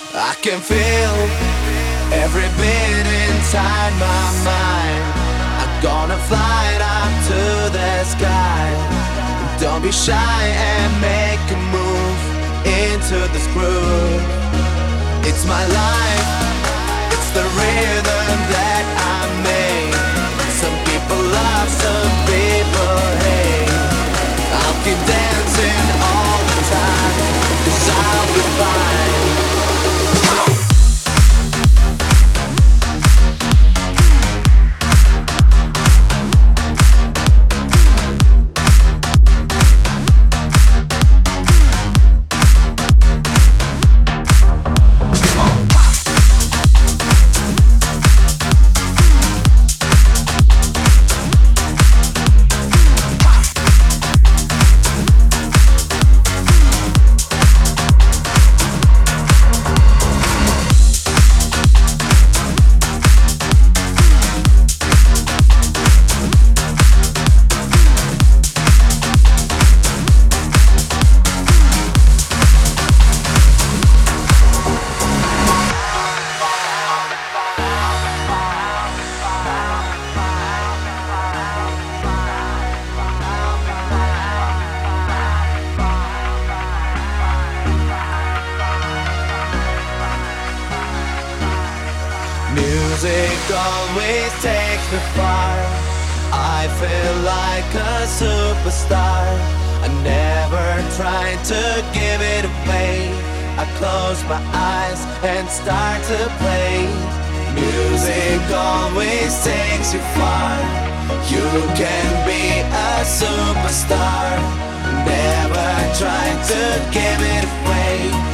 I can feel every beat inside my mind. I'm gonna fly it up to the sky. Don't be shy and make a move into this groove. It's my life, it's the rhythm that I make. Some people love, some people hate. I'll keep dancing all the time, 'cause I'll be fine. Music always takes me far. I feel like a superstar. I never tried to give it away. I close my eyes and start to play. Music always takes you far. You can be a superstar. Never tried to give it away.